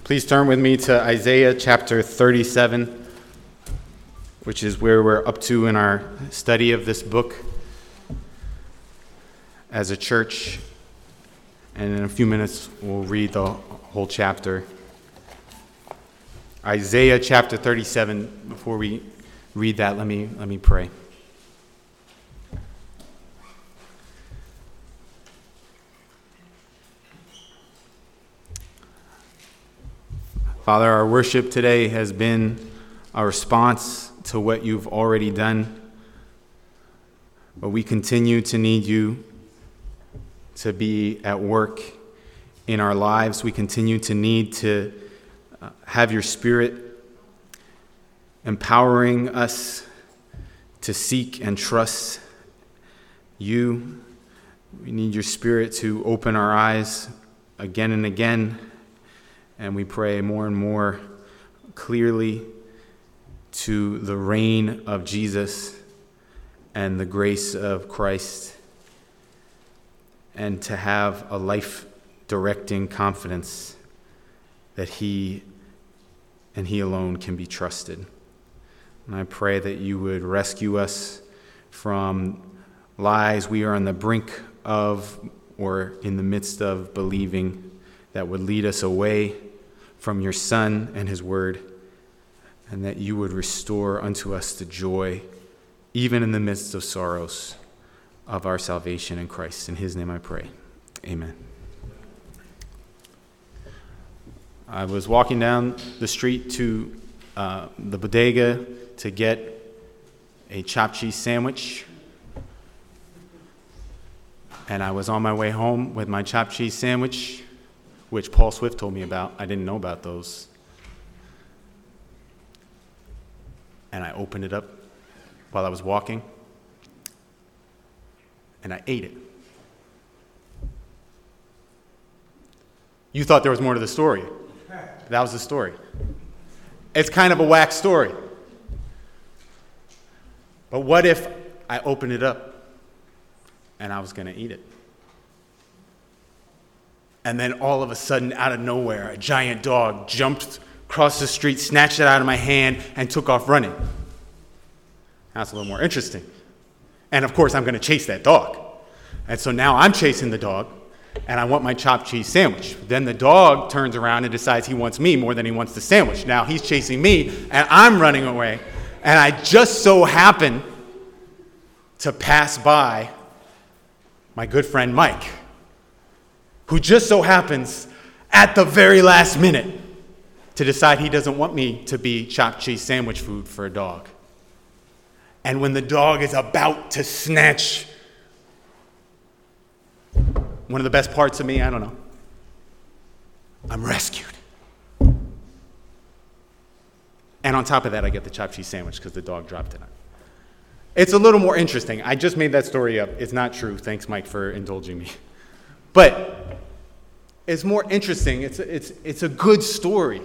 Please turn with me to Isaiah chapter 37, which is where we're up to in our study of this book as a church. And in a few minutes, we'll read the whole chapter. Isaiah chapter 37. Before we read that, let me pray. Father, our worship today has been a response to what you've already done, but we continue to need you to be at work in our lives. We continue to need to have your Spirit empowering us to seek and trust you. We need your Spirit to open our eyes again and again. And we pray more and more clearly to the reign of Jesus and the grace of Christ, and to have a life-directing confidence that He and He alone can be trusted. And I pray that you would rescue us from lies we are on the brink of or in the midst of believing that would lead us away from your Son and His Word, and that you would restore unto us the joy, even in the midst of sorrows, of our salvation in Christ. In His name I pray. Amen. I was walking down the street to the bodega to get a chopped cheese sandwich, and I was on my way home with my chopped cheese sandwich, which Paul Swift told me about. I didn't know about those. And I opened it up while I was walking, and I ate it. You thought there was more to the story. That was the story. It's kind of a whack story. But what if I opened it up and I was going to eat it? And then all of a sudden, out of nowhere, a giant dog jumped across the street, snatched it out of my hand, and took off running. That's a little more interesting. And of course, I'm going to chase that dog. And so now I'm chasing the dog, and I want my chopped cheese sandwich. Then the dog turns around and decides he wants me more than he wants the sandwich. Now he's chasing me, and I'm running away. And I just so happen to pass by my good friend Mike, who just so happens at the very last minute to decide he doesn't want me to be chopped cheese sandwich food for a dog. And when the dog is about to snatch one of the best parts of me, I don't know, I'm rescued. And on top of that, I get the chopped cheese sandwich because the dog dropped it. It's a little more interesting. I just made that story up. It's not true. Thanks, Mike, for indulging me. But it's more interesting. It's a good story.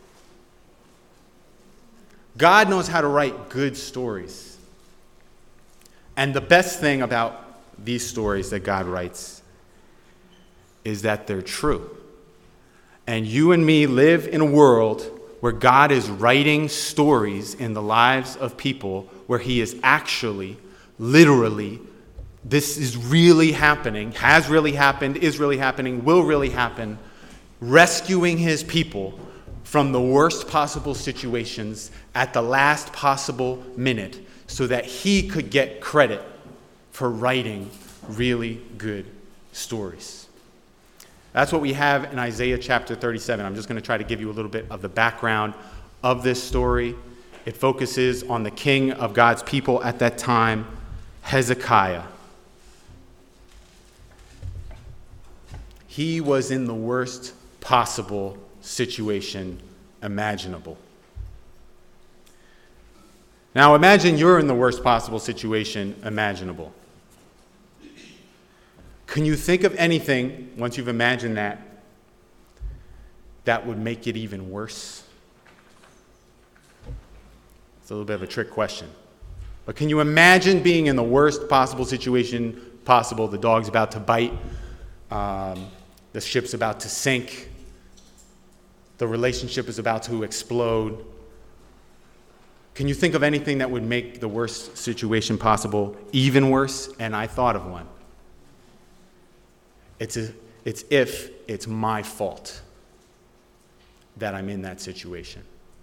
God knows how to write good stories. And the best thing about these stories that God writes is that they're true. And you and me live in a world where God is writing stories in the lives of people where He is actually, literally, this is really happening, has really happened, is really happening, will really happen, rescuing His people from the worst possible situations at the last possible minute so that He could get credit for writing really good stories. That's what we have in Isaiah chapter 37. I'm just going to try to give you a little bit of the background of this story. It focuses on the king of God's people at that time, Hezekiah. He was in the worst possible situation imaginable. Now imagine you're in the worst possible situation imaginable. Can you think of anything, once you've imagined that, that would make it even worse? It's a little bit of a trick question. But can you imagine being in the worst possible situation possible? The dog's about to bite. The ship's about to sink. The relationship is about to explode. Can you think of anything that would make the worst situation possible even worse? And I thought of one. It's if it's my fault that I'm in that situation.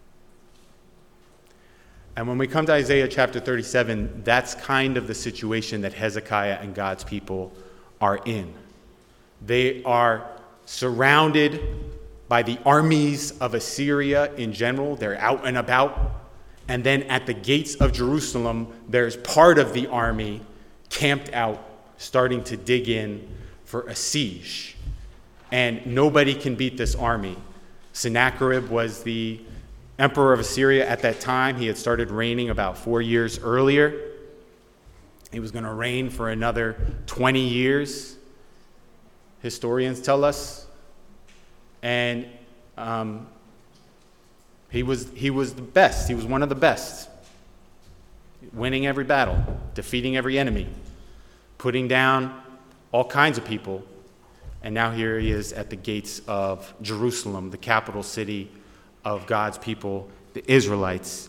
And when we come to Isaiah chapter 37, that's kind of the situation that Hezekiah and God's people are in. They are surrounded by the armies of Assyria in general. They're out and about. And then at the gates of Jerusalem, there's part of the army camped out, starting to dig in for a siege. And nobody can beat this army. Sennacherib was the emperor of Assyria at that time. He had started reigning about 4 years earlier. He was going to reign for another 20 years, historians tell us. And he was the best. He was one of the best. Winning every battle, defeating every enemy, putting down all kinds of people. And now here he is at the gates of Jerusalem, the capital city of God's people, the Israelites.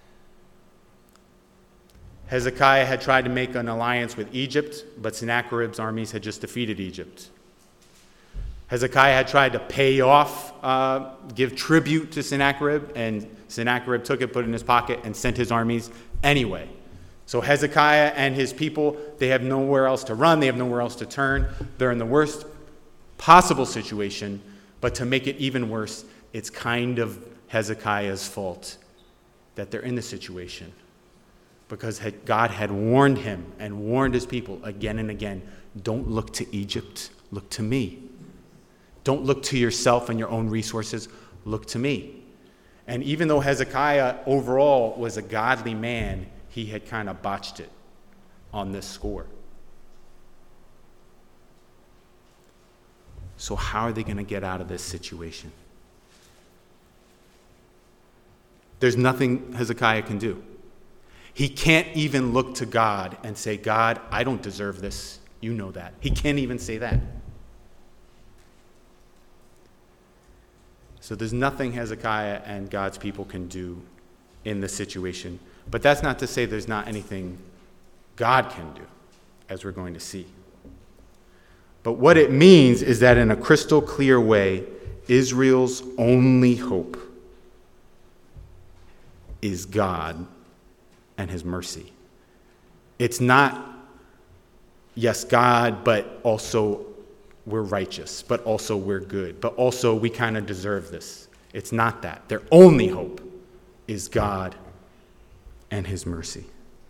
Hezekiah had tried to make an alliance with Egypt, but Sennacherib's armies had just defeated Egypt. Hezekiah had tried to pay off, give tribute to Sennacherib, and Sennacherib took it, put it in his pocket, and sent his armies anyway. So Hezekiah and his people, they have nowhere else to run, they have nowhere else to turn. They're in the worst possible situation, but to make it even worse, it's kind of Hezekiah's fault that they're in this situation. Because God had warned him and warned his people again and again, don't look to Egypt, look to me. Don't look to yourself and your own resources, look to me. And even though Hezekiah overall was a godly man, he had kind of botched it on this score. So how are they going to get out of this situation? There's nothing Hezekiah can do. He can't even look to God and say, God, I don't deserve this. You know that. He can't even say that. So there's nothing Hezekiah and God's people can do in this situation. But that's not to say there's not anything God can do, as we're going to see. But what it means is that in a crystal clear way, Israel's only hope is God and his mercy. It's not, yes, God, but also we're righteous, but also we're good, but also we kind of deserve this. It's not that. Their only hope is God and his mercy.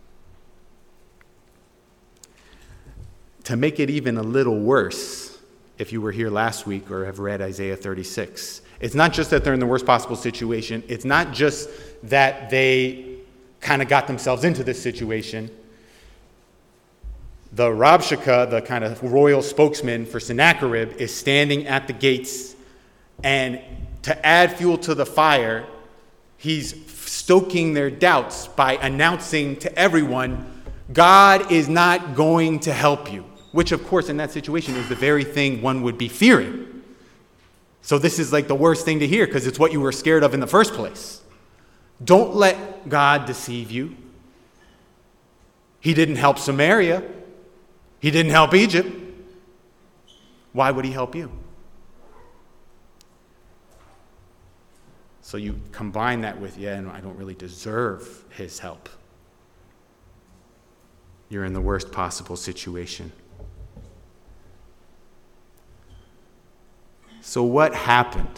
To make it even a little worse, if you were here last week or have read Isaiah 36, it's not just that they're in the worst possible situation. It's not just that they kind of got themselves into this situation. The Rabshakeh, the kind of royal spokesman for Sennacherib, is standing at the gates, and to add fuel to the fire, he's stoking their doubts by announcing to everyone, God is not going to help you, which of course in that situation is the very thing one would be fearing. So this is like the worst thing to hear because it's what you were scared of in the first place. Don't let God deceive you. He didn't help Samaria. He didn't help Egypt. Why would he help you? So you combine that with, and I don't really deserve his help. You're in the worst possible situation. So what happened?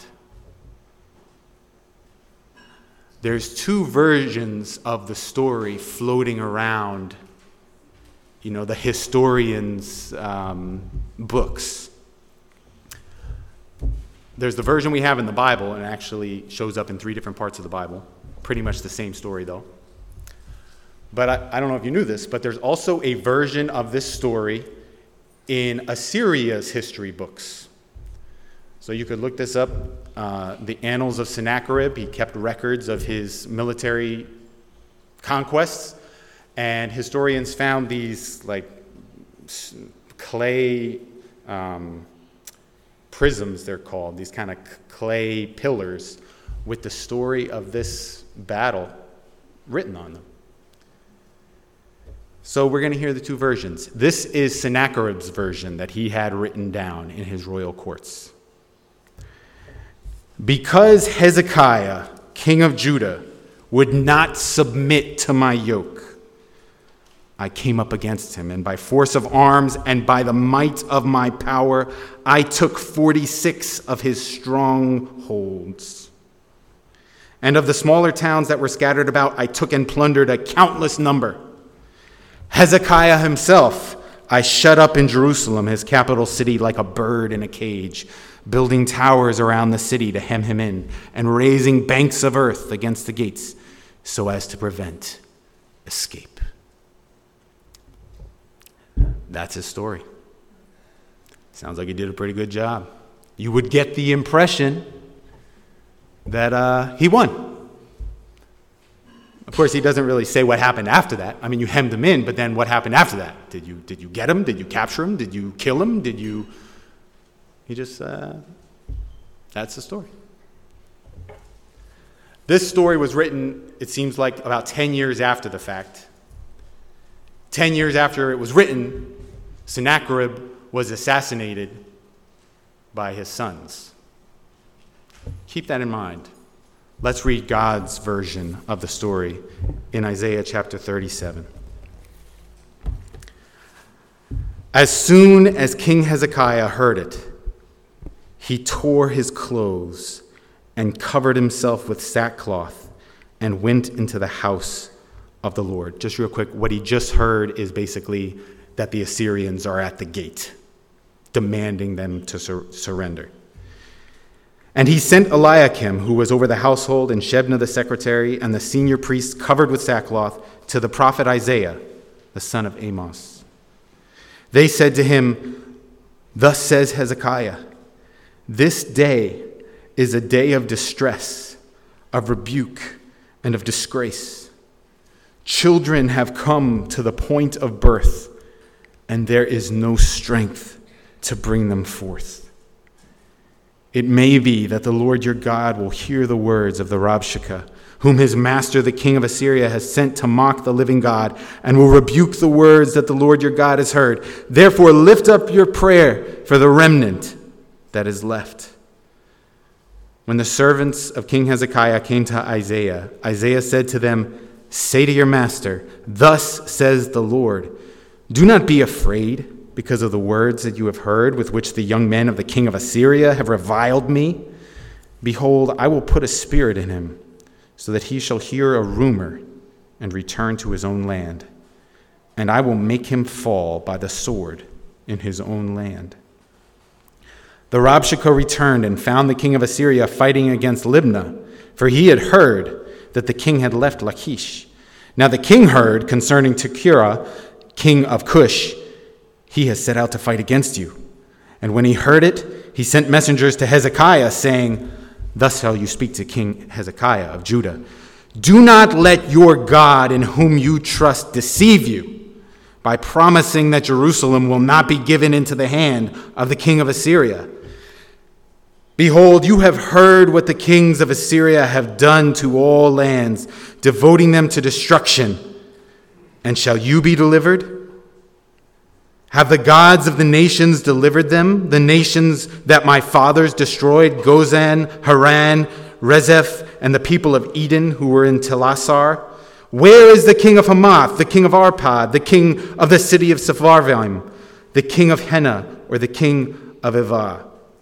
There's two versions of the story floating around, the historians' books. There's the version we have in the Bible, and it actually shows up in 3 different parts of the Bible. Pretty much the same story, though. But I don't know if you knew this, but there's also a version of this story in Assyria's history books. So you could look this up. The Annals of Sennacherib, he kept records of his military conquests. And historians found these clay prisms, they're called, these kind of clay pillars with the story of this battle written on them. So we're going to hear the two versions. This is Sennacherib's version that he had written down in his royal courts. Because Hezekiah, king of Judah, would not submit to my yoke, I came up against him, and by force of arms and by the might of my power, I took 46 of his strongholds. And of the smaller towns that were scattered about, I took and plundered a countless number. Hezekiah himself I shut up in Jerusalem, his capital city, like a bird in a cage, building towers around the city to hem him in, and raising banks of earth against the gates so as to prevent escape. That's his story. Sounds like he did a pretty good job. You would get the impression that he won. Of course, he doesn't really say what happened after that. I mean, you hemmed him in, but then what happened after that? Did you get him? Did you capture him? Did you kill him? He just, that's the story. This story was written, it seems like, about 10 years after the fact. 10 years after it was written, Sennacherib was assassinated by his sons. Keep that in mind. Let's read God's version of the story in Isaiah chapter 37. As soon as King Hezekiah heard it, he tore his clothes and covered himself with sackcloth and went into the house of the Lord. Just real quick, what he just heard is basically that the Assyrians are at the gate, demanding them to surrender. And he sent Eliakim, who was over the household, and Shebna the secretary, and the senior priests covered with sackcloth, to the prophet Isaiah, the son of Amos. They said to him, "Thus says Hezekiah, this day is a day of distress, of rebuke, and of disgrace. Children have come to the point of birth, and there is no strength to bring them forth. It may be that the Lord your God will hear the words of the Rabshakeh, whom his master, the king of Assyria, has sent to mock the living God, and will rebuke the words that the Lord your God has heard. Therefore lift up your prayer for the remnant that is left." When the servants of King Hezekiah came to Isaiah, Isaiah said to them, "Say to your master, thus says the Lord, do not be afraid because of the words that you have heard with which the young men of the king of Assyria have reviled me. Behold, I will put a spirit in him, so that he shall hear a rumor and return to his own land. And I will make him fall by the sword in his own land." The Rabshakeh returned and found the king of Assyria fighting against Libnah, for he had heard that the king had left Lachish. Now the king heard concerning Tekoa, king of Cush, "He has set out to fight against you." And when he heard it, he sent messengers to Hezekiah, saying, "Thus shall you speak to King Hezekiah of Judah. Do not let your God in whom you trust deceive you by promising that Jerusalem will not be given into the hand of the king of Assyria. Behold, you have heard what the kings of Assyria have done to all lands, devoting them to destruction. And shall you be delivered? Have the gods of the nations delivered them, the nations that my fathers destroyed, Gozan, Haran, Rezeph, and the people of Eden who were in Telassar? Where is the king of Hamath, the king of Arpad, the king of the city of Sepharvaim, the king of Hena, or the king of Ivah?"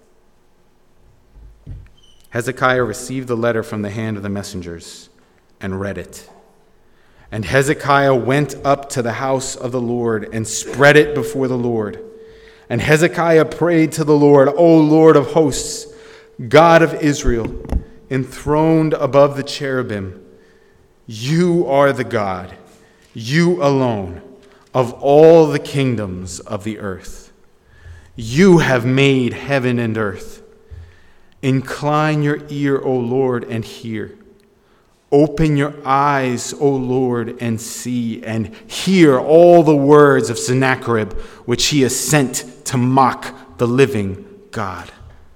Hezekiah received the letter from the hand of the messengers and read it. And Hezekiah went up to the house of the Lord and spread it before the Lord. And Hezekiah prayed to the Lord, "O Lord of hosts, God of Israel, enthroned above the cherubim, you are the God, you alone, of all the kingdoms of the earth. You have made heaven and earth. Incline your ear, O Lord, and hear. Open your eyes, O Lord, and see, and hear all the words of Sennacherib, which he has sent to mock the living God."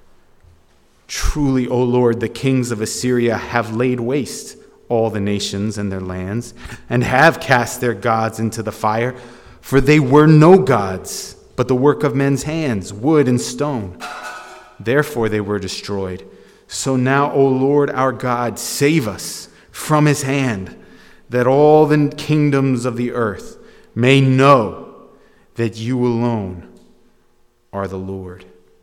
Truly, O Lord, the kings of Assyria have laid waste all the nations and their lands, and have cast their gods into the fire, for they were no gods, but the work of men's hands, wood and stone. Therefore they were destroyed. So now, O Lord our God, save us from his hand, that all the kingdoms of the earth may know that you alone are the Lord.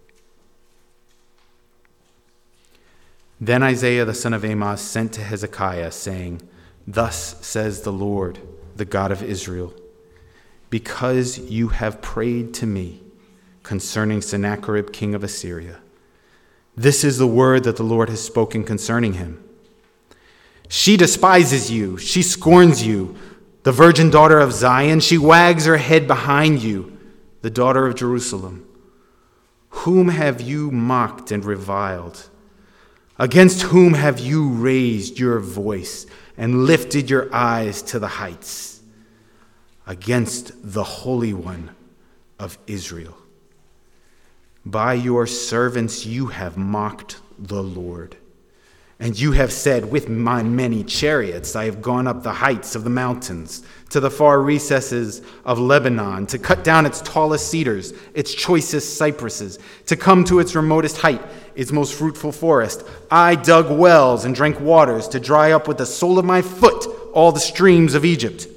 Then Isaiah the son of Amoz sent to Hezekiah, saying, Thus says the Lord, the God of Israel, because you have prayed to me concerning Sennacherib king of Assyria. This is the word that the Lord has spoken concerning him. She despises you, she scorns you, the virgin daughter of Zion. She wags her head behind you, the daughter of Jerusalem. Whom have you mocked and reviled? Against whom have you raised your voice and lifted your eyes to the heights? Against the Holy One of Israel. By your servants you have mocked the Lord. And you have said, with my many chariots I have gone up the heights of the mountains, to the far recesses of Lebanon, to cut down its tallest cedars, its choicest cypresses, to come to its remotest height, its most fruitful forest. I dug wells and drank waters, to dry up with the sole of my foot all the streams of Egypt.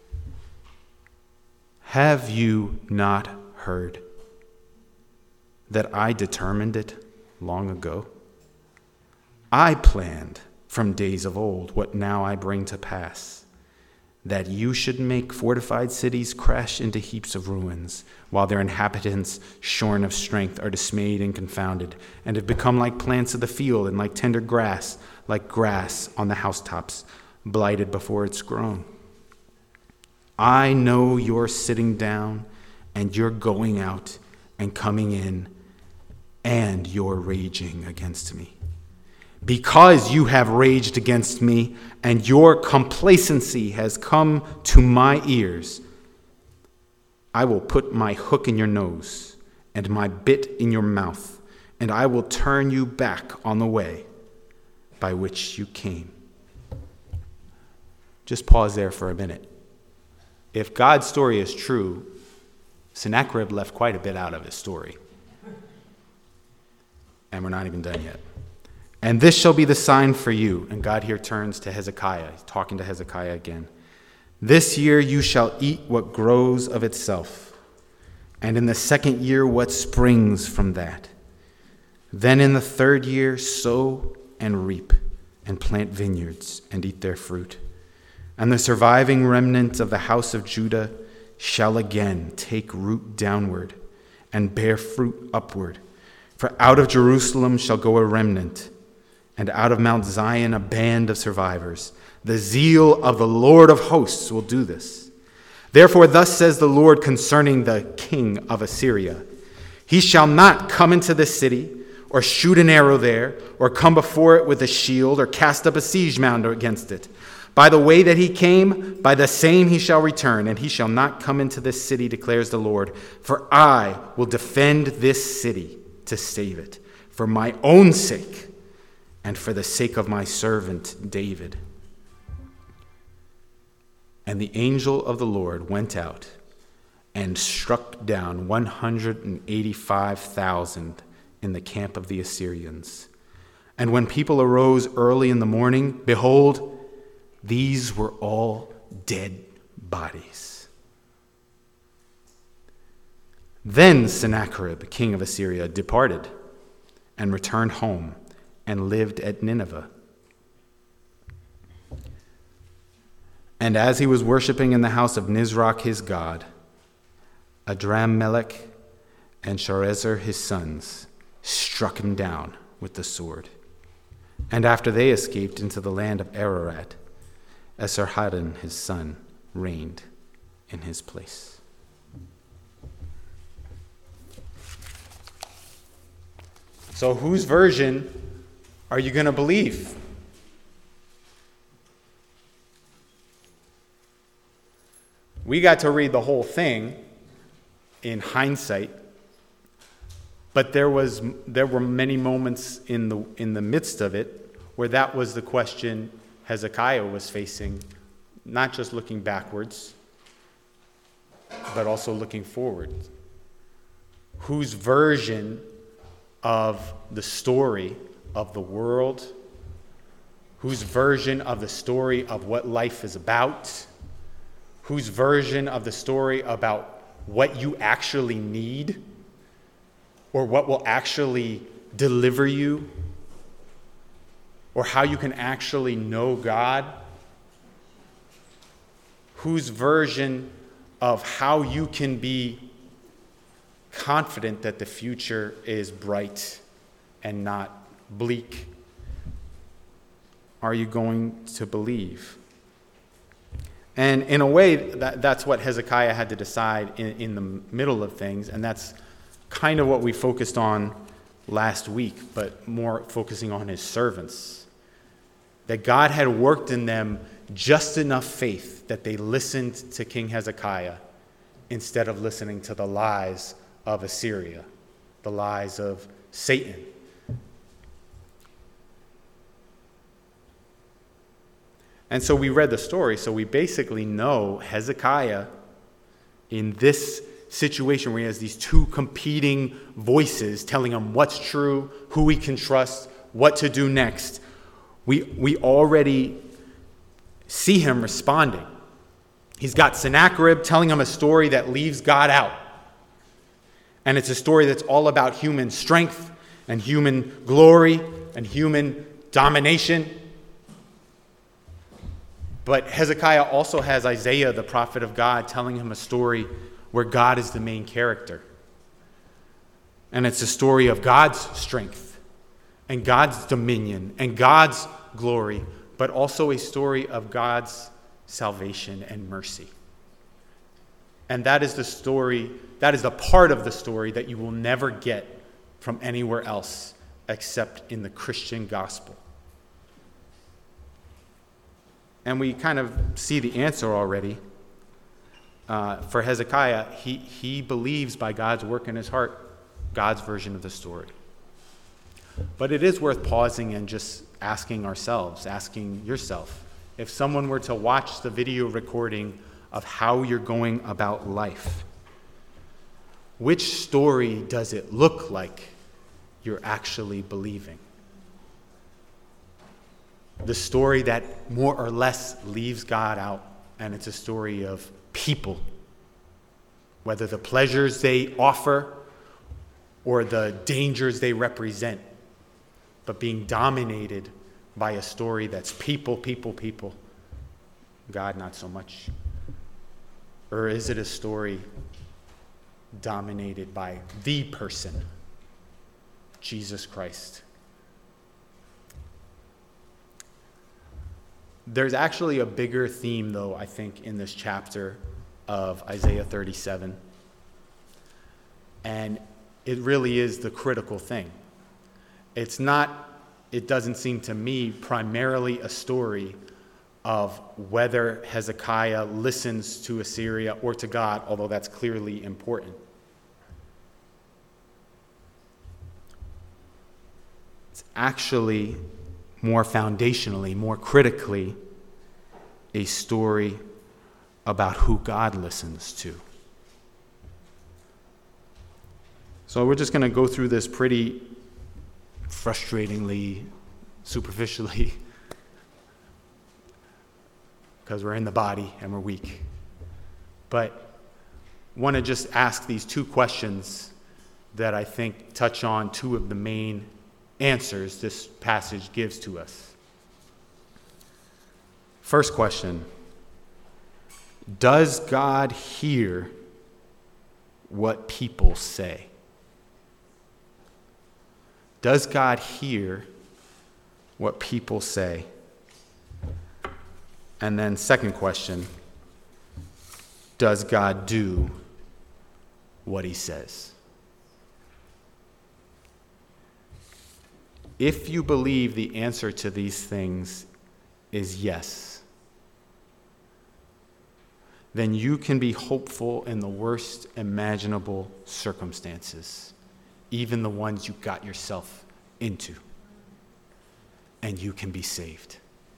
Have you not heard that I determined it long ago? I planned from days of old what now I bring to pass, that you should make fortified cities crash into heaps of ruins, while their inhabitants, shorn of strength, are dismayed and confounded, and have become like plants of the field and like tender grass, like grass on the housetops, blighted before it's grown. I know your sitting down and your going out and coming in, and your raging against me. Because you have raged against me, and your complacency has come to my ears, I will put my hook in your nose and my bit in your mouth, and I will turn you back on the way by which you came. Just pause there for a minute. If God's story is true, Sennacherib left quite a bit out of his story. And we're not even done yet. And this shall be the sign for you. And God here turns to Hezekiah, talking to Hezekiah again. This year you shall eat what grows of itself, and in the second year what springs from that. Then in the third year sow and reap, and plant vineyards, and eat their fruit. And the surviving remnant of the house of Judah shall again take root downward, and bear fruit upward. For out of Jerusalem shall go a remnant, and out of Mount Zion a band of survivors. The zeal of the Lord of hosts will do this. Therefore thus says the Lord concerning the king of Assyria, he shall not come into this city, or shoot an arrow there, or come before it with a shield, or cast up a siege mound against it. By the way that he came, by the same he shall return, and he shall not come into this city, declares the Lord. For I will defend this city to save it, for my own sake, and for the sake of my servant David. And the angel of the Lord went out and struck down 185,000 in the camp of the Assyrians. And when people arose early in the morning, behold, these were all dead bodies. Then Sennacherib, king of Assyria, departed and returned home, and lived at Nineveh. And as he was worshiping in the house of Nisroch his god, Adrammelech and Sharezer his sons struck him down with the sword. And after they escaped into the land of Ararat, Esarhaddon his son reigned in his place. So whose version are you going to believe? We got to read the whole thing in hindsight, But there were many moments in the midst of it where that was the question Hezekiah was facing, not just looking backwards, but also looking forward. Whose version of the story of the world, whose version of the story of what life is about, whose version of the story about what you actually need, or what will actually deliver you, or how you can actually know God, whose version of how you can be confident that the future is bright and not bleak are you going to believe? And in a way, that's what Hezekiah had to decide in the middle of things, and that's kind of what we focused on last week, but more focusing on his servants. That God had worked in them just enough faith that they listened to King Hezekiah instead of listening to the lies of Assyria, the lies of Satan. And so we read the story, so we basically know Hezekiah in this situation where he has these two competing voices telling him what's true, who he can trust, what to do next. We already see him responding. He's got Sennacherib telling him a story that leaves God out. And it's a story that's all about human strength and human glory and human domination. But Hezekiah also has Isaiah, the prophet of God, telling him a story where God is the main character. And it's a story of God's strength and God's dominion and God's glory, but also a story of God's salvation and mercy. And that is the story, that is the part of the story that you will never get from anywhere else except in the Christian gospel. And we kind of see the answer already. For Hezekiah, he believes by God's work in his heart, God's version of the story. But it is worth pausing and just asking ourselves, asking yourself, if someone were to watch the video recording of how you're going about life, which story does it look like you're actually believing? The story that more or less leaves God out, and it's a story of people, whether the pleasures they offer or the dangers they represent, but being dominated by a story that's people, God not so much? Or is it a story dominated by the person, Jesus Christ? There's actually a bigger theme, though, I think, in this chapter of Isaiah 37. And it really is the critical thing. It doesn't seem to me primarily a story of whether Hezekiah listens to Assyria or to God, although that's clearly important. It's actually more foundationally, more critically, a story about who God listens to. So we're just going to go through this pretty frustratingly, superficially, because we're in the body and we're weak. But want to just ask these two questions that I think touch on two of the main answers this passage gives to us. First question: does God hear what people say? Does God hear what people say? And then second question: does God do what he says? If you believe the answer to these things is yes, then you can be hopeful in the worst imaginable circumstances, even the ones you got yourself into. And you can be saved.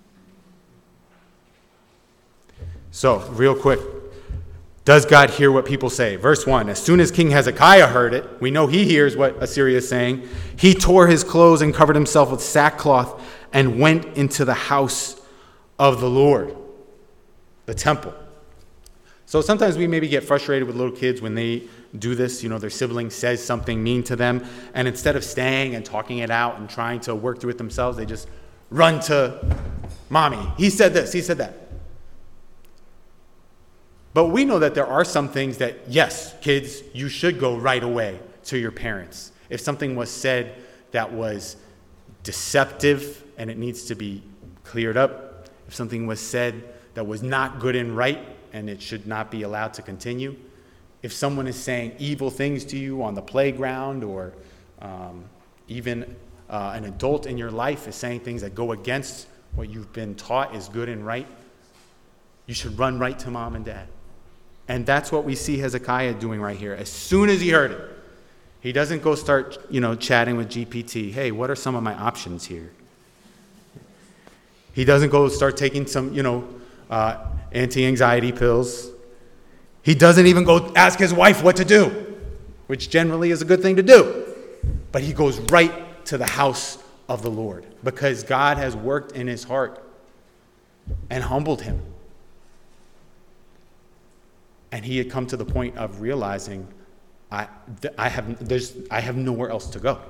So, real quick, does God hear what people say? Verse 1, as soon as King Hezekiah heard it, we know he hears what Assyria is saying. He tore his clothes and covered himself with sackcloth and went into the house of the Lord, the temple. So sometimes we maybe get frustrated with little kids when they do this. Their sibling says something mean to them, and instead of staying and talking it out and trying to work through it themselves, they just run to mommy. He said this, he said that. But we know that there are some things that, yes, kids, you should go right away to your parents. If something was said that was deceptive and it needs to be cleared up, if something was said that was not good and right and it should not be allowed to continue, if someone is saying evil things to you on the playground, or even an adult in your life is saying things that go against what you've been taught is good and right, you should run right to mom and dad. And that's what we see Hezekiah doing right here. As soon as he heard it, he doesn't go start, chatting with GPT. Hey, what are some of my options here? He doesn't go start taking some, anti-anxiety pills. He doesn't even go ask his wife what to do, which generally is a good thing to do. But he goes right to the house of the Lord because God has worked in his heart and humbled him. And he had come to the point of realizing, I have nowhere else to go.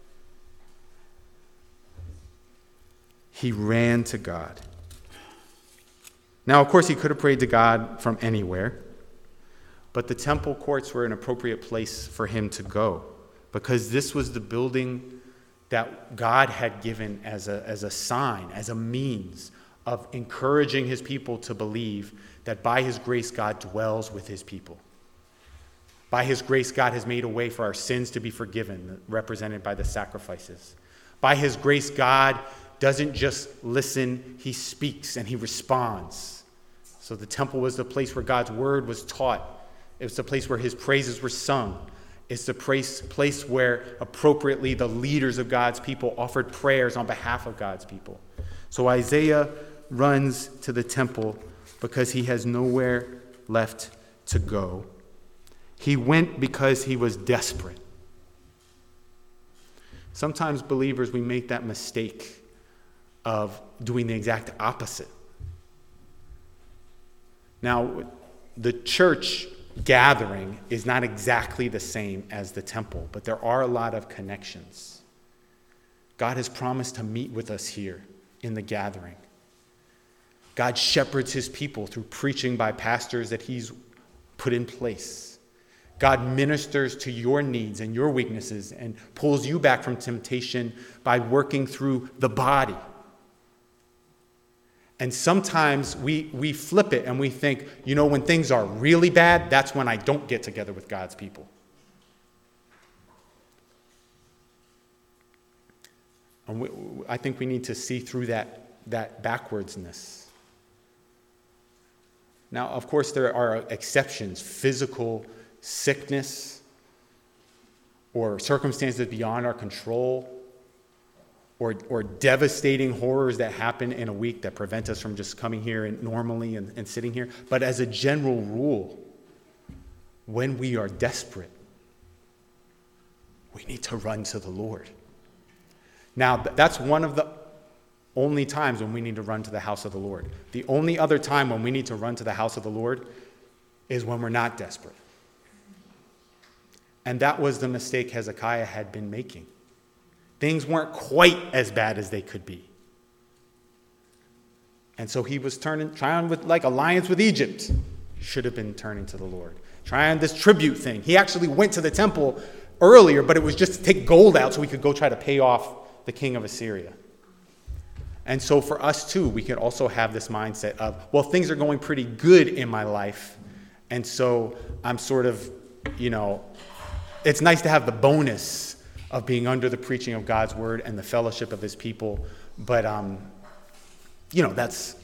He ran to God. Now, of course, he could have prayed to God from anywhere, but the temple courts were an appropriate place for him to go because this was the building that God had given as a sign, as a means of encouraging his people to believe that by his grace, God dwells with his people. By his grace, God has made a way for our sins to be forgiven, represented by the sacrifices. By his grace, God doesn't just listen, he speaks and he responds. So the temple was the place where God's word was taught. It was the place where his praises were sung. It's the place where appropriately the leaders of God's people offered prayers on behalf of God's people. So Isaiah runs to the temple because he has nowhere left to go. He went because he was desperate. Sometimes believers, we make that mistake of doing the exact opposite. Now, the church gathering is not exactly the same as the temple, but there are a lot of connections. God has promised to meet with us here in the gathering. God shepherds his people through preaching by pastors that he's put in place. God ministers to your needs and your weaknesses and pulls you back from temptation by working through the body. And sometimes we flip it and we think, when things are really bad, that's when I don't get together with God's people. And I think we need to see through that backwardsness. Now, of course, there are exceptions, physical sickness or circumstances beyond our control or devastating horrors that happen in a week that prevent us from just coming here and normally and sitting here. But as a general rule, when we are desperate, we need to run to the Lord. Now, that's one of the only times when we need to run to the house of the Lord. The only other time when we need to run to the house of the Lord is when we're not desperate. And that was the mistake Hezekiah had been making. Things weren't quite as bad as they could be. And so he was trying with like alliance with Egypt. Should have been turning to the Lord. Trying this tribute thing. He actually went to the temple earlier, but it was just to take gold out so he could go try to pay off the king of Assyria. And so for us too, we could also have this mindset of, well, things are going pretty good in my life. And so I'm sort of, it's nice to have the bonus of being under the preaching of God's word and the fellowship of his people. But, that's,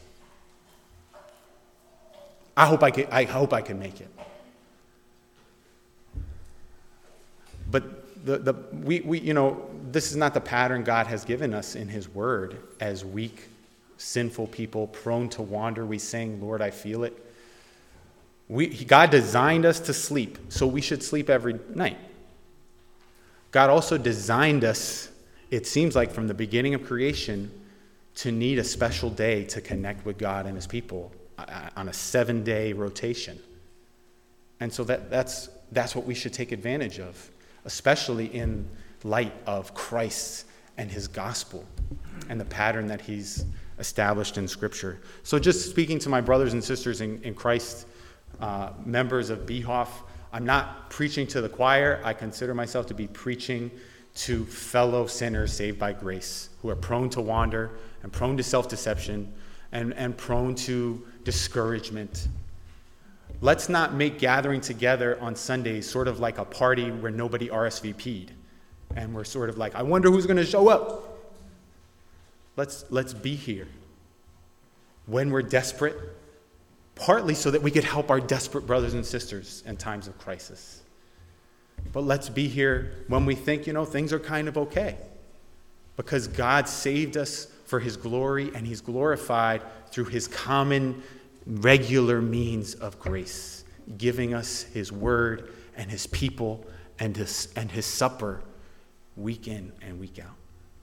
I hope I can make it. But this is not the pattern God has given us in his word as weak, sinful people prone to wander. We sing, Lord, I feel it. God designed us to sleep, so we should sleep every night. God also designed us, it seems like from the beginning of creation, to need a special day to connect with God and his people on a 7-day rotation. And so that's what we should take advantage of, especially in light of Christ and his gospel and the pattern that he's established in Scripture. So just speaking to my brothers and sisters in Christ, members of Behoff, I'm not preaching to the choir. I consider myself to be preaching to fellow sinners saved by grace who are prone to wander and prone to self-deception and prone to discouragement. Let's not make gathering together on Sundays sort of like a party where nobody RSVP'd. And we're sort of like, I wonder who's going to show up. Let's be here when we're desperate, partly so that we could help our desperate brothers and sisters in times of crisis. But let's be here when we think, things are kind of okay. Because God saved us for his glory, and he's glorified through his common, regular means of grace, giving us his word and his people and his supper week in and week out.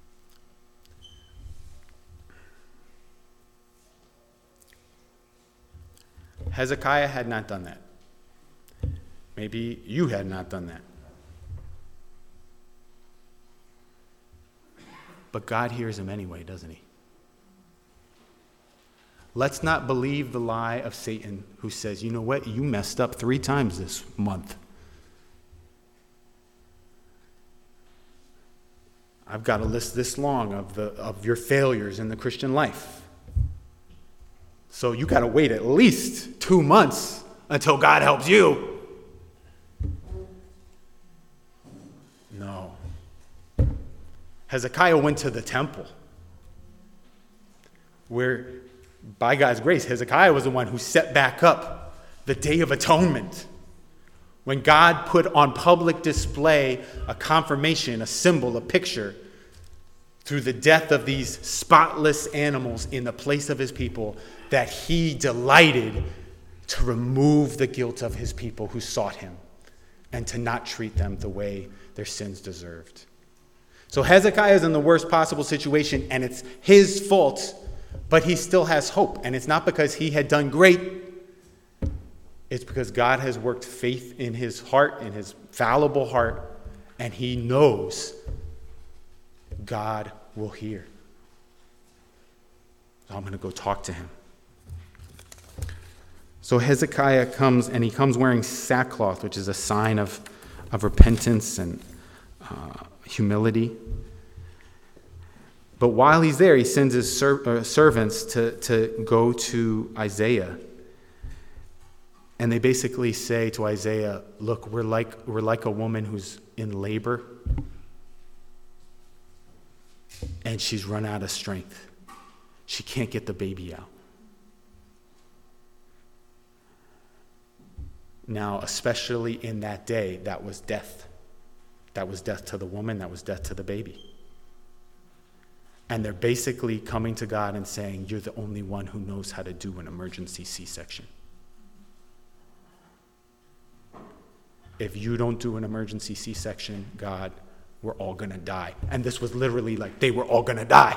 Hezekiah had not done that. Maybe you had not done that. But God hears him anyway, doesn't he? Let's not believe the lie of Satan who says, you know what, you messed up 3 times this month. I've got a list this long of your failures in the Christian life. So you got to wait at least 2 months until God helps you. No. Hezekiah went to the temple where, by God's grace, Hezekiah was the one who set back up the Day of Atonement. When God put on public display a confirmation, a symbol, a picture, through the death of these spotless animals in the place of his people, that he delighted to remove the guilt of his people who sought him and to not treat them the way their sins deserved. So Hezekiah is in the worst possible situation, and it's his fault, but he still has hope. And it's not because he had done great. It's because God has worked faith in his heart, in his fallible heart, and he knows God will hear. So I'm going to go talk to him. So Hezekiah comes, and he comes wearing sackcloth, which is a sign of repentance and humility. But while he's there, he sends his servants to go to Isaiah. And they basically say to Isaiah, look, we're like a woman who's in labor, and she's run out of strength. She can't get the baby out. Now, especially in that day, that was death. That was death to the woman, that was death to the baby. And they're basically coming to God and saying, you're the only one who knows how to do an emergency C-section. If you don't do an emergency C-section, God, we're all going to die. And this was literally like they were all going to die.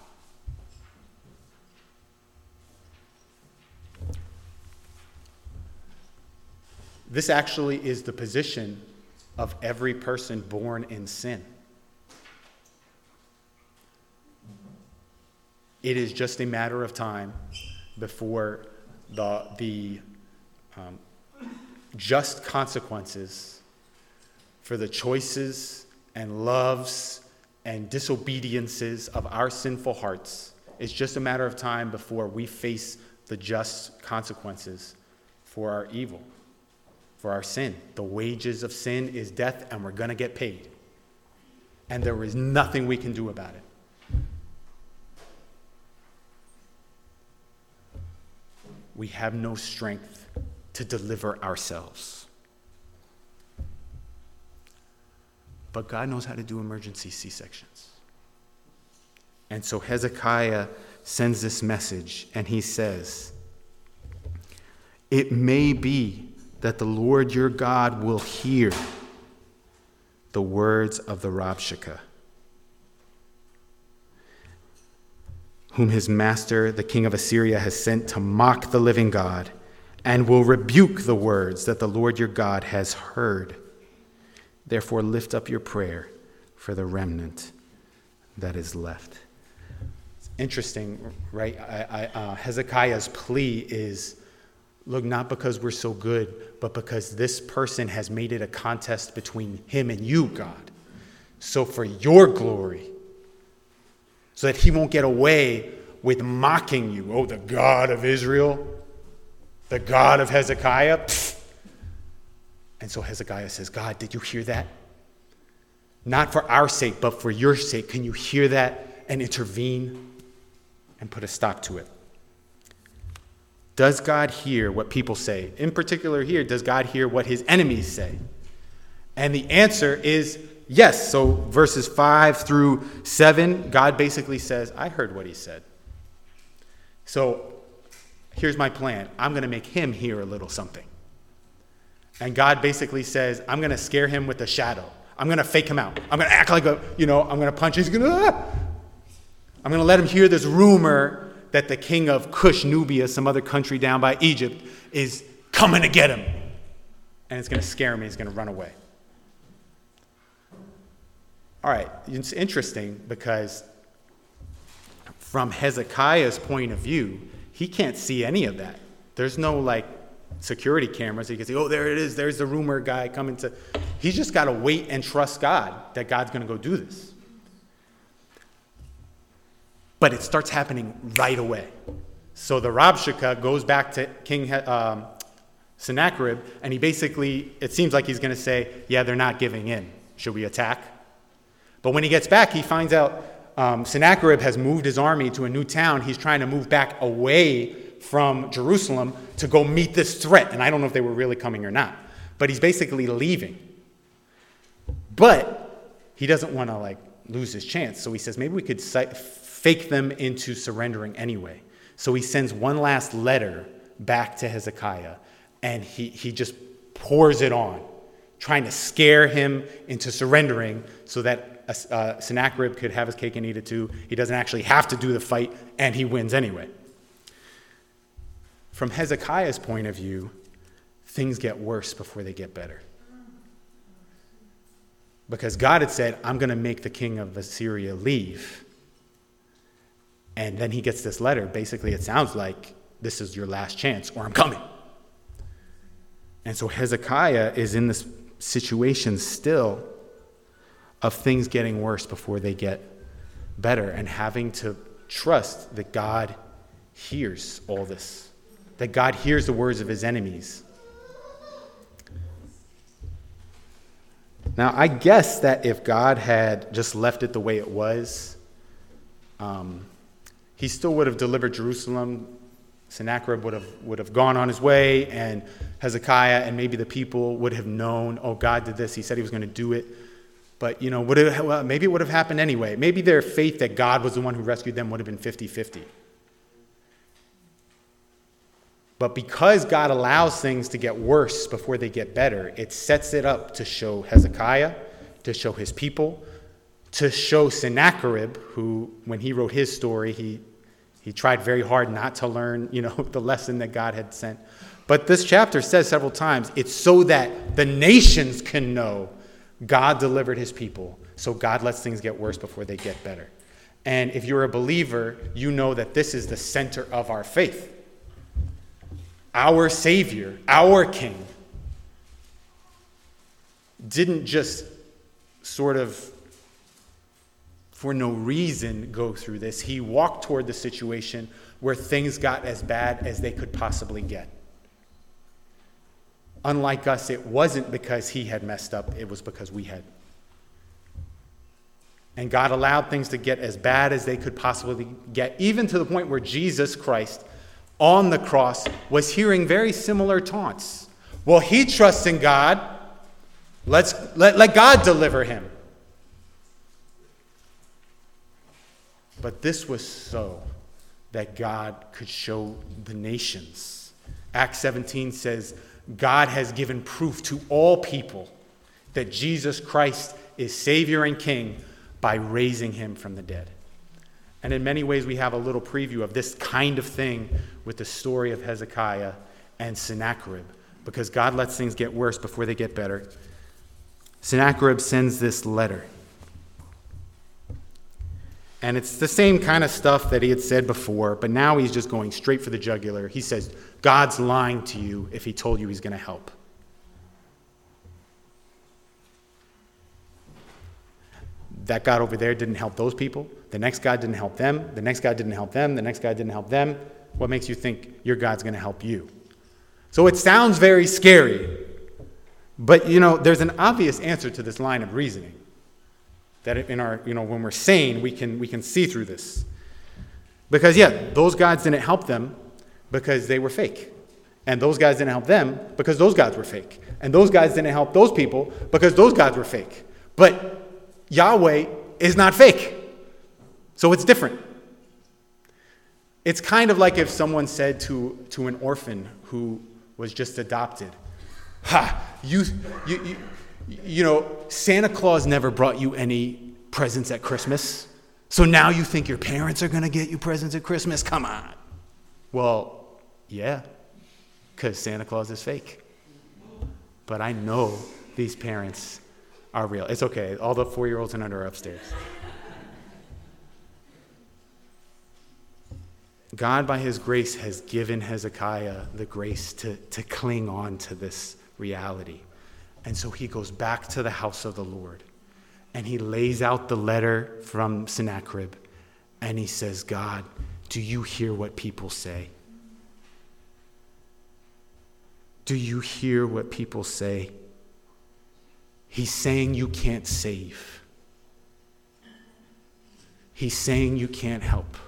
This actually is the position of every person born in sin. It is just a matter of time before the just consequences for the choices and loves and disobediences of our sinful hearts. It's just a matter of time before we face the just consequences for our evil, for our sin. The wages of sin is death, and we're going to get paid. And there is nothing we can do about it. We have no strength to deliver ourselves. but God knows how to do emergency C-sections. And so Hezekiah sends this message, and he says, it may be that the Lord your God will hear the words of the Rabshakeh, whom his master, the king of Assyria, has sent to mock the living God, and will rebuke the words that the Lord your God has heard. Therefore lift up your prayer for the remnant that is left. It's interesting, right? Hezekiah's plea is, look, not because we're so good, but because this person has made it a contest between him and you, God. So for your glory, so that he won't get away with mocking you. Oh, the God of Israel, the God of Hezekiah. Pfft. And so Hezekiah says, God, did you hear that? Not for our sake, but for your sake. Can you hear that and intervene and put a stop to it? Does God hear what people say? In particular here, does God hear what his enemies say? And the answer is yes. So verses 5 through 7, God basically says, I heard what he said. So here's my plan. I'm going to make him hear a little something. And God basically says, I'm going to scare him with a shadow. I'm going to fake him out. I'm going to act like I'm going to punch. I'm going to let him hear this rumor that the king of Cush, Nubia, some other country down by Egypt, is coming to get him. And it's going to scare him. He's going to run away. All right, it's interesting because from Hezekiah's point of view, he can't see any of that. There's no security cameras. He can say, oh, there it is. There's the rumor guy coming to. He's just got to wait and trust God that God's going to go do this. But it starts happening right away. So the Rabshakeh goes back to King Sennacherib, and he basically, it seems like he's going to say, yeah, they're not giving in. Should we attack? But when he gets back, he finds out Sennacherib has moved his army to a new town. He's trying to move back away from Jerusalem to go meet this threat. And I don't know if they were really coming or not. But he's basically leaving. But he doesn't want to lose his chance. So he says, maybe we could fake them into surrendering anyway. So he sends one last letter back to Hezekiah. And he just pours it on, trying to scare him into surrendering so that Sennacherib could have his cake and eat it too. He doesn't actually have to do the fight, and he wins anyway. From Hezekiah's point of view, things get worse before they get better. Because God had said, I'm going to make the king of Assyria leave. And then he gets this letter. Basically, it sounds like this is your last chance, or I'm coming. And so Hezekiah is in this situation still of things getting worse before they get better, and having to trust that God hears all this, that God hears the words of his enemies. Now, I guess that if God had just left it the way it was, he still would have delivered Jerusalem. Sennacherib would have gone on his way, and Hezekiah and maybe the people would have known, oh, God did this. He said he was going to do it. But, maybe it would have happened anyway. Maybe their faith that God was the one who rescued them would have been 50-50. But because God allows things to get worse before they get better, it sets it up to show Hezekiah, to show his people, to show Sennacherib, who, when he wrote his story, he tried very hard not to learn, the lesson that God had sent. But this chapter says several times, it's so that the nations can know God delivered his people. So God lets things get worse before they get better. And if you're a believer, you know that this is the center of our faith. Our Savior, our King, didn't just sort of, for no reason, go through this. He walked toward the situation where things got as bad as they could possibly get. Unlike us, it wasn't because he had messed up, it was because we had. And God allowed things to get as bad as they could possibly get, even to the point where Jesus Christ on the cross was hearing very similar taunts. Well, he trusts in God. Let God deliver him. but this was so that God could show the nations. Acts 17 says, God has given proof to all people that Jesus Christ is Savior and King by raising him from the dead. And in many ways, we have a little preview of this kind of thing with the story of Hezekiah and Sennacherib, because God lets things get worse before they get better. Sennacherib sends this letter. And it's the same kind of stuff that he had said before, but now he's just going straight for the jugular. He says, God's lying to you if he told you he's going to help. That God over there didn't help those people. The next God didn't help them. The next God didn't help them. The next God didn't help them. What makes you think your God's going to help you? So it sounds very scary. But, there's an obvious answer to this line of reasoning. That in our, when we're sane, we can see through this. Because, those gods didn't help them because they were fake. And those guys didn't help them because those gods were fake. And those guys didn't help those people because those gods were fake. But Yahweh is not fake. So it's different. It's kind of like if someone said to an orphan who was just adopted, Santa Claus never brought you any presents at Christmas. So now you think your parents are going to get you presents at Christmas? Come on. Well, yeah, because Santa Claus is fake. But I know these parents are real. It's okay. All the 4-year-olds and under are upstairs. God, by his grace, has given Hezekiah the grace to cling on to this reality. And so he goes back to the house of the Lord. And he lays out the letter from Sennacherib. And he says, God, do you hear what people say? Do you hear what people say? He's saying you can't save. He's saying you can't help.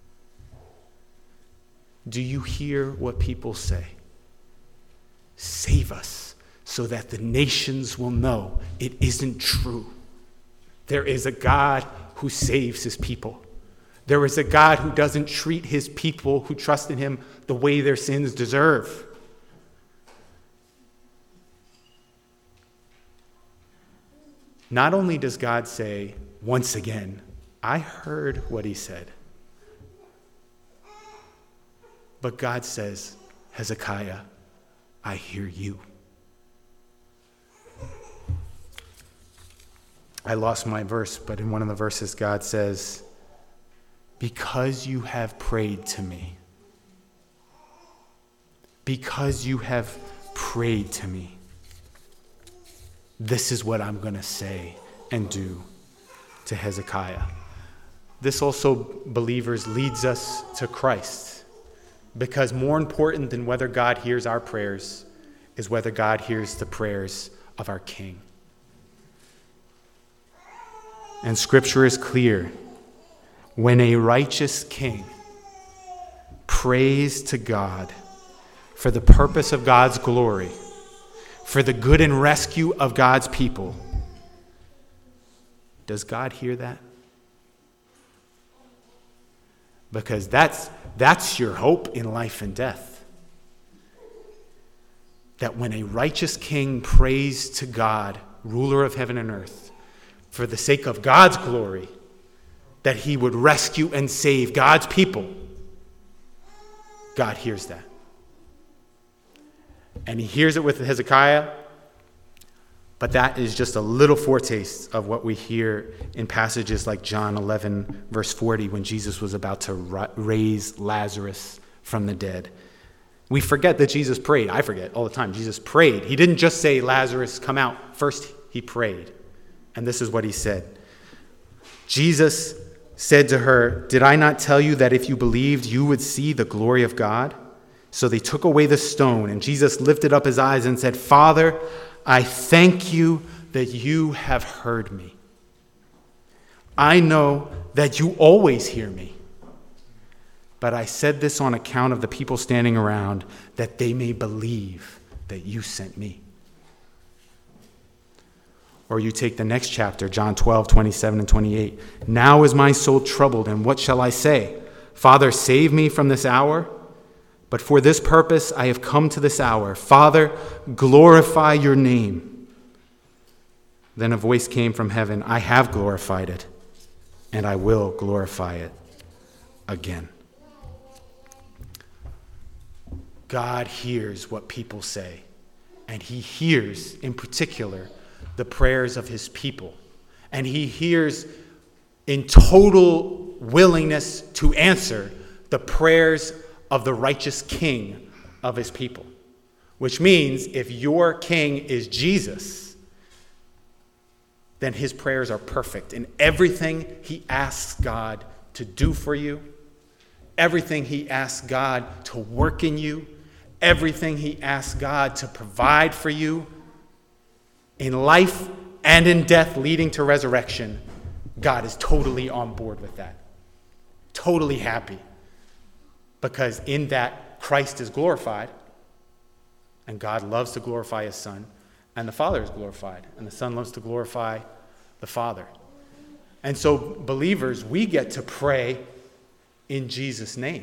Do you hear what people say? Save us so that the nations will know it isn't true. There is a God who saves his people. There is a God who doesn't treat his people who trust in him the way their sins deserve. Not only does God say, once again, I heard what he said. But God says, Hezekiah, I hear you. I lost my verse, but in one of the verses, God says, because you have prayed to me. Because you have prayed to me. This is what I'm going to say and do to Hezekiah. This also, believers, leads us to Christ. Because more important than whether God hears our prayers is whether God hears the prayers of our King. And Scripture is clear. When a righteous king prays to God for the purpose of God's glory, for the good and rescue of God's people, does God hear that? Because that's your hope in life and death. That when a righteous king prays to God, ruler of heaven and earth, for the sake of God's glory, that he would rescue and save God's people, God hears that. And he hears it with Hezekiah, but that is just a little foretaste of what we hear in passages like John 11, verse 40, when Jesus was about to raise Lazarus from the dead. We forget that Jesus prayed. I forget all the time. Jesus prayed. He didn't just say, Lazarus, come out. First, he prayed. And this is what he said. Jesus said to her, did I not tell you that if you believed, you would see the glory of God? So they took away the stone, and Jesus lifted up his eyes and said, Father, I thank you that you have heard me. I know that you always hear me. But I said this on account of the people standing around, that they may believe that you sent me. Or you take the next chapter, John 12, 27 and 28. Now is my soul troubled, and what shall I say? Father, save me from this hour. But for this purpose I have come to this hour. Father, glorify your name. Then a voice came from heaven. I have glorified it, and I will glorify it again. God hears what people say, and he hears, in particular, the prayers of his people. And he hears in total willingness to answer the prayers of the righteous king of his people. Which means if your king is Jesus, then his prayers are perfect. And everything he asks God to do for you, everything he asks God to work in you, everything he asks God to provide for you, in life and in death leading to resurrection, God is totally on board with that. Totally happy. Because in that, Christ is glorified, and God loves to glorify his Son, and the Father is glorified, and the Son loves to glorify the Father. And so, believers, we get to pray in Jesus' name.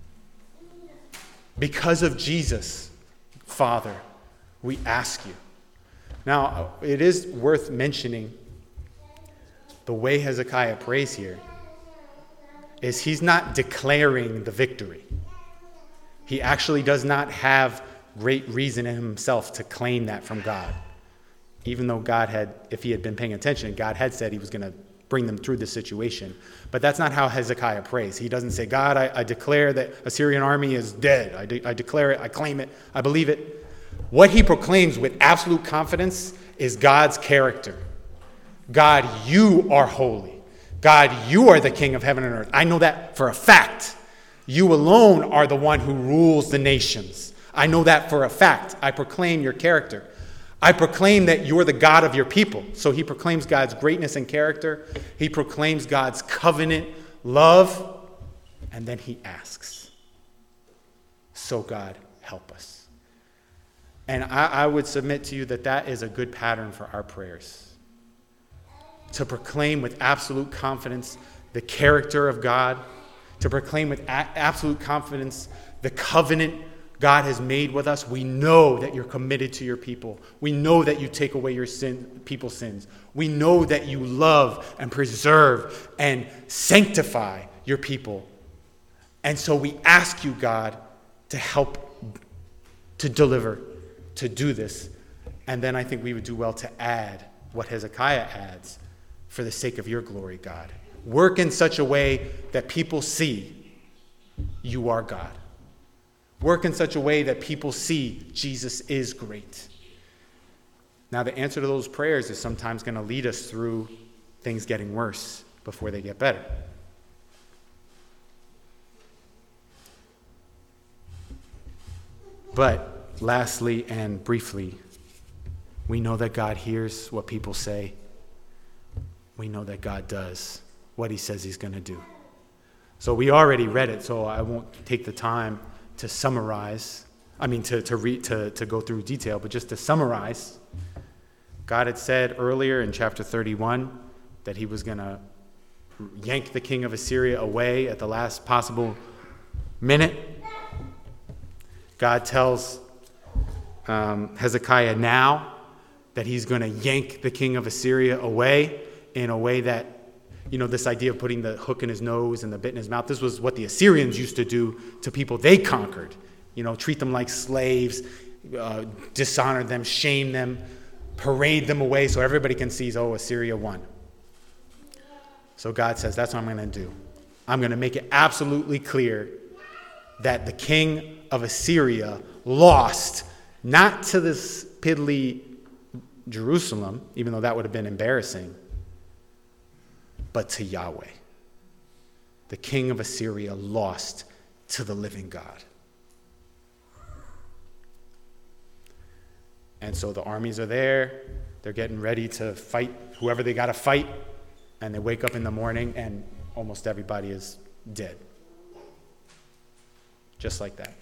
Because of Jesus, Father, we ask you. Now, it is worth mentioning the way Hezekiah prays here is he's not declaring the victory. He actually does not have great reason in himself to claim that from God. Even though God had, if he had been paying attention, God had said he was going to bring them through the situation. But that's not how Hezekiah prays. He doesn't say, God, I declare that Assyrian army is dead. I declare it, I claim it, I believe it. What he proclaims with absolute confidence is God's character. God, you are holy. God, you are the King of heaven and earth. I know that for a fact. You alone are the one who rules the nations. I know that for a fact. I proclaim your character. I proclaim that you're the God of your people. So he proclaims God's greatness and character. He proclaims God's covenant love. And then he asks, so God, help us. And I would submit to you that that is a good pattern for our prayers. To proclaim with absolute confidence the character of God. To proclaim with absolute confidence the covenant God has made with us. We know that you're committed to your people. We know that you take away your people's sins. We know that you love and preserve and sanctify your people. And so we ask you, God, to help, to deliver, to do this. And then I think we would do well to add what Hezekiah adds for the sake of your glory, God. Work in such a way that people see you are God. Work in such a way that people see Jesus is great. Now, the answer to those prayers is sometimes going to lead us through things getting worse before they get better. But lastly and briefly, we know that God hears what people say. We know that God does what he says he's going to do. So we already read it, so I won't take the time to summarize. To go through detail, but just to summarize, God had said earlier in chapter 31 that he was going to yank the king of Assyria away at the last possible minute. God tells Hezekiah now that he's going to yank the king of Assyria away in a way that, this idea of putting the hook in his nose and the bit in his mouth, this was what the Assyrians used to do to people they conquered. Treat them like slaves, dishonor them, shame them, parade them away so everybody can see, Assyria won. So God says, that's what I'm going to do. I'm going to make it absolutely clear that the king of Assyria lost, not to this piddly Jerusalem, even though that would have been embarrassing, but to Yahweh. The king of Assyria lost to the living God. And so the armies are there. They're getting ready to fight whoever they got to fight. And they wake up in the morning and almost everybody is dead. Just like that.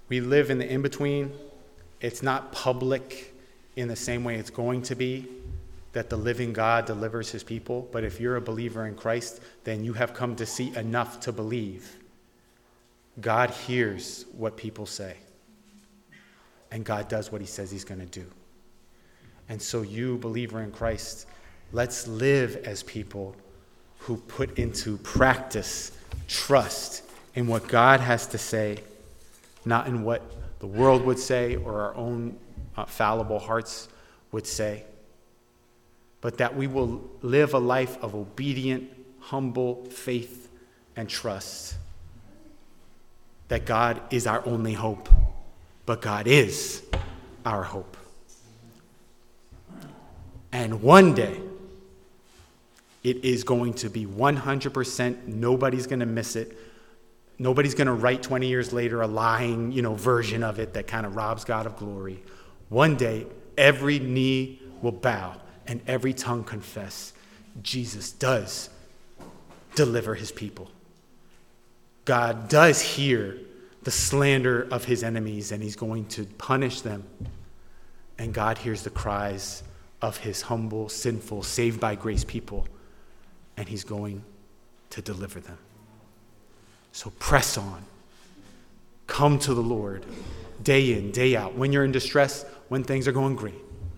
We live in the in-between. It's not public in the same way it's going to be, that the living God delivers his people. But if you're a believer in Christ, then you have come to see enough to believe. God hears what people say. And God does what he says he's going to do. And so you, believer in Christ, let's live as people who put into practice trust in what God has to say, not in what the world would say or our own fallible hearts would say, but that we will live a life of obedient, humble faith and trust. That God is our only hope, but God is our hope. And one day, it is going to be 100%, nobody's going to miss it. Nobody's going to write 20 years later a lying, version of it that kind of robs God of glory. One day, every knee will bow and every tongue confess Jesus does deliver his people. God does hear the slander of his enemies, and he's going to punish them. And God hears the cries of his humble, sinful, saved by grace people, and he's going to deliver them. So press on. Come to the Lord day in, day out. When you're in distress, when things are going great.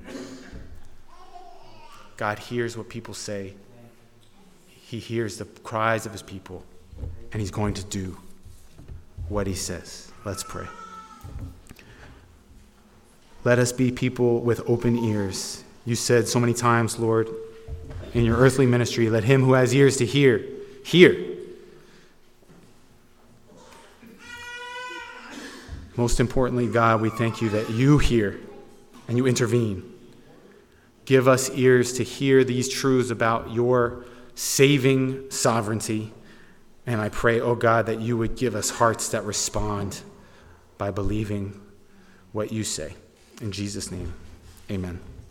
God hears what people say. He hears the cries of his people, and he's going to do what he says. Let's pray. Let us be people with open ears. You said so many times, Lord, in your earthly ministry, let him who has ears to hear, hear. Most importantly, God, we thank you that you hear and you intervene. Give us ears to hear these truths about your saving sovereignty. And I pray, oh God, that you would give us hearts that respond by believing what you say. In Jesus' name, amen.